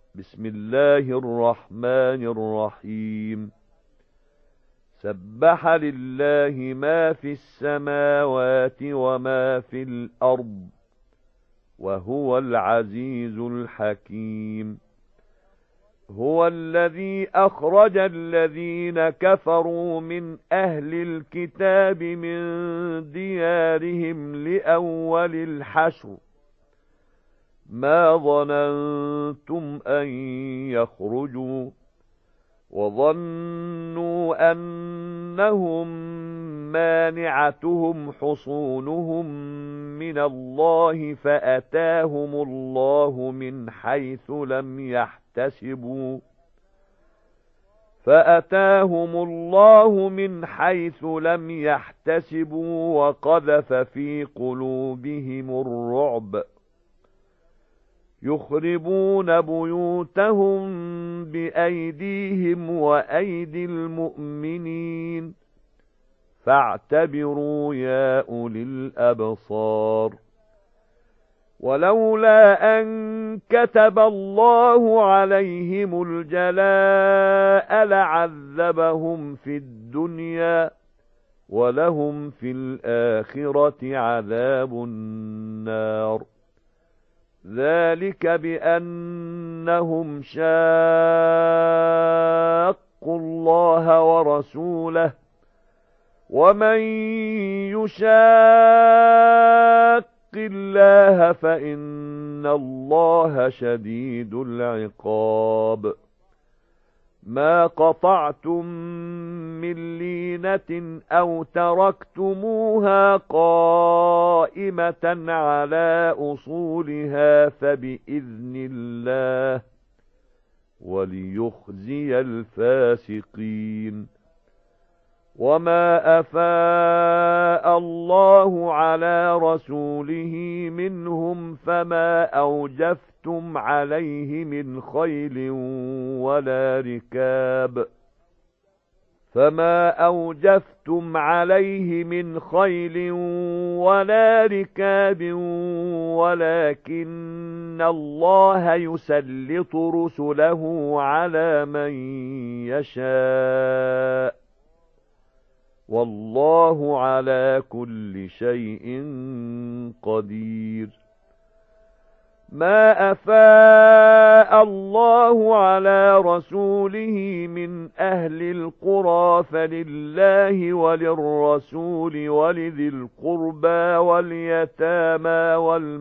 بسم الله الرحمن الرحيم سبح لله ما في السماوات وما في الأرض وهو العزيز الحكيم هو الذي أخرج الذين كفروا من أهل الكتاب من ديارهم لأول الحشر ما ظننتم أن يخرجوا وظنوا أنهم مانعتهم حصونهم من الله فأتاهم الله من حيث لم يحتسبوا وقذف في قلوبهم الرعب يخربون بيوتهم بأيديهم وأيدي المؤمنين فاعتبروا يا أولي الأبصار ولولا أن كتب الله عليهم الجلاء لعذبهم في الدنيا ولهم في الآخرة عذاب النار ذلك بأنهم شاقوا الله ورسوله ومن يشاق الله فإن الله شديد العقاب ما قطعتم من لينة أو تركتموها قائمة على أصولها فبإذن الله وليخزي الفاسقين وما أفاء الله على رسوله منهم فما أوجفتم عليه من خيل ولا ركاب ولكن الله يسلط رسله على من يشاء والله على كل شيء قدير ما أفاء الله على رسوله من أهل القرى فلله وللرسول ولذي القربى واليتامى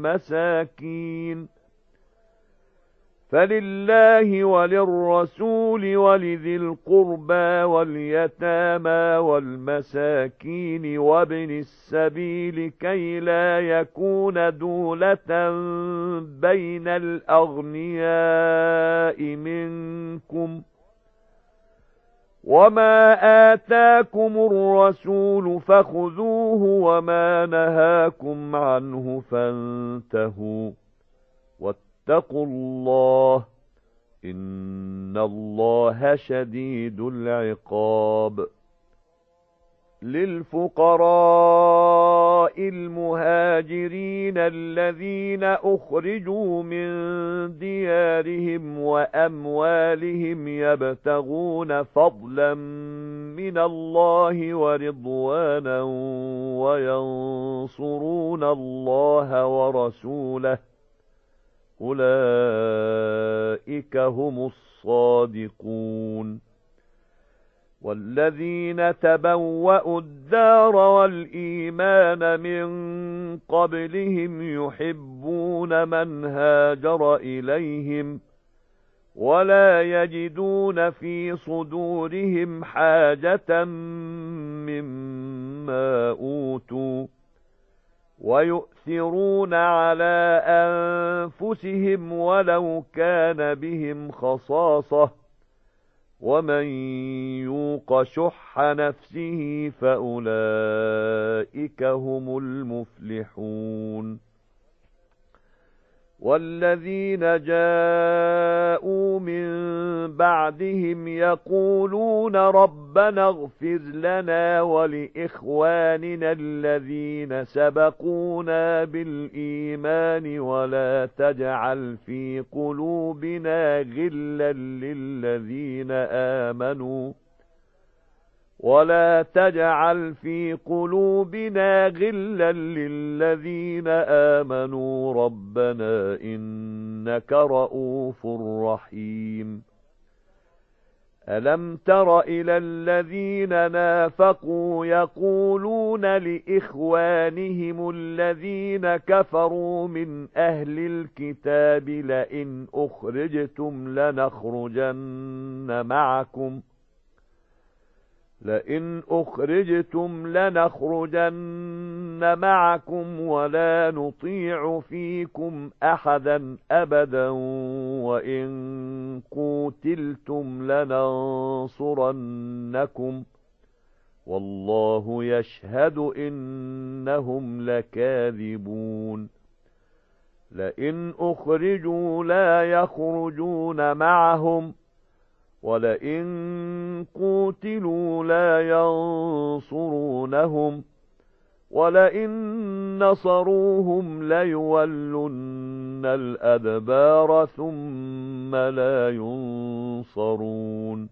والمساكين وابن السبيل كي لا يكون دولة بين الأغنياء منكم وما آتاكم الرسول فخذوه وما نهاكم عنه فانتهوا واتقوا الله إن الله شديد العقاب للفقراء المهاجرين الذين أخرجوا من ديارهم وأموالهم يبتغون فضلا من الله ورضوانا وينصرون الله ورسوله أولئك هم الصادقون والذين تبوأوا الدار والإيمان من قبلهم يحبون من هاجر إليهم ولا يجدون في صدورهم حاجة مما أوتوا ويؤثرون على أنفسهم ولو كان بهم خصاصة ومن يوق شح نفسه فأولئك هم المفلحون والذين جاءوا من بعدهم يقولون ربنا اغفر لنا ولإخواننا الذين سبقونا بالإيمان ولا تجعل في قلوبنا غلا للذين آمنوا ربنا إنك رؤوف رحيم ألم تر إلى الذين نافقوا يقولون لإخوانهم الذين كفروا من أهل الكتاب لئن أخرجتم لنخرجن معكم ولا نطيع فيكم أحدا أبدا وإن قوتلتم لننصرنكم والله يشهد إنهم لكاذبون لئن أخرجوا لا يخرجون معهم ولئن قوتلوا لا ينصرونهم ولئن نصروهم ليولن الأدبار ثم لا ينصرون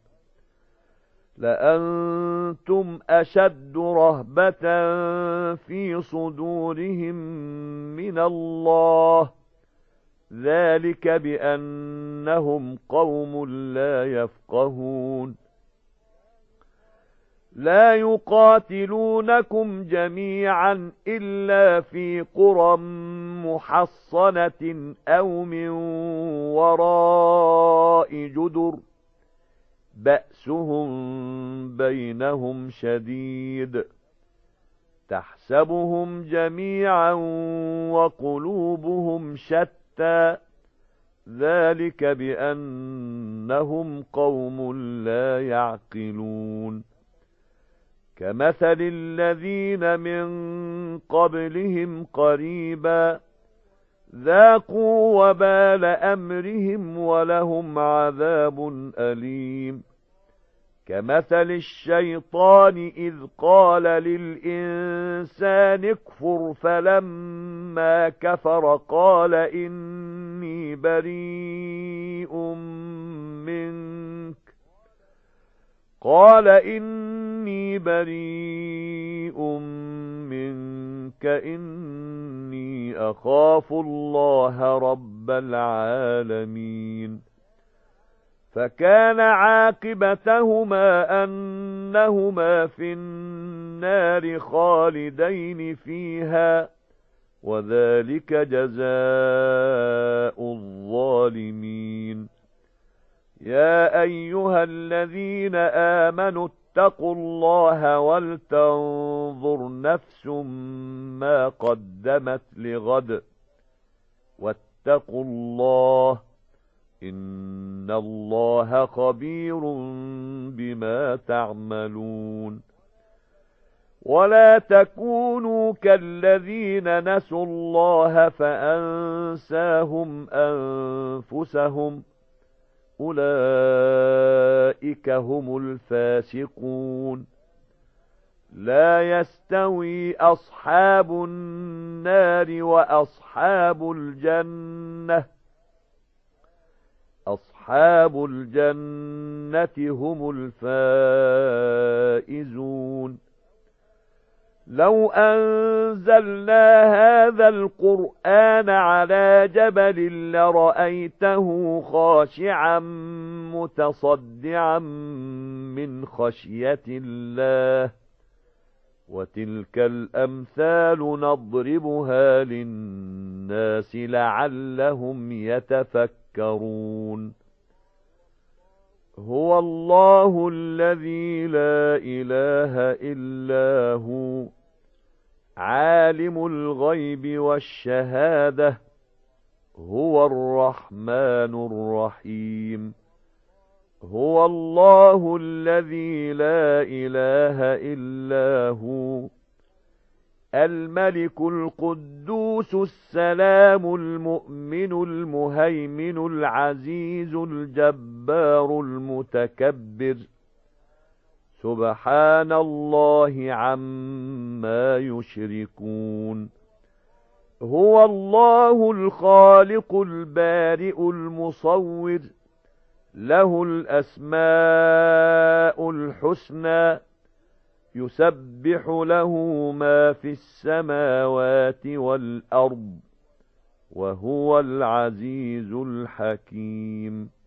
لأنتم أشد رهبة في صدورهم من الله ذلك بأنهم قوم لا يفقهون لا يقاتلونكم جميعا إلا في قرى محصنة أو من وراء جدر بأسهم بينهم شديد تحسبهم جميعا وقلوبهم شتى ذلك بأنهم قوم لا يعقلون كمثل الذين من قبلهم قريبا ذاقوا وبال أمرهم ولهم عذاب أليم كمثل الشيطان إذ قال للإنسان اكفر فلما كفر قال إني بريء منك إني أخاف الله رب العالمين فكان عاقبتهما أنهما في النار خالدين فيها وذلك جزاء الظالمين يا أيها الذين آمنوا اتقوا الله ولتنظر نفس ما قدمت لغد واتقوا الله إن الله خبير بما تعملون ولا تكونوا كالذين نسوا الله فأنساهم أنفسهم أولئك هم الفاسقون لا يستوي أصحاب النار وأصحاب الجنة هم الفائزون لو أنزلنا هذا القرآن على جبل لرأيته خاشعا متصدعا من خشية الله وتلك الأمثال نضربها للناس لعلهم يتفكرون هو الله الذي لا إله إلا هو عالم الغيب والشهادة هو الرحمن الرحيم هو الله الذي لا إله إلا هو الملك القدوس السلام المؤمن المهيمن العزيز الجبار المتكبر سبحان الله عما يشركون هو الله الخالق البارئ المصور له الأسماء الحسنى يسبح له ما في السماوات والأرض وهو العزيز الحكيم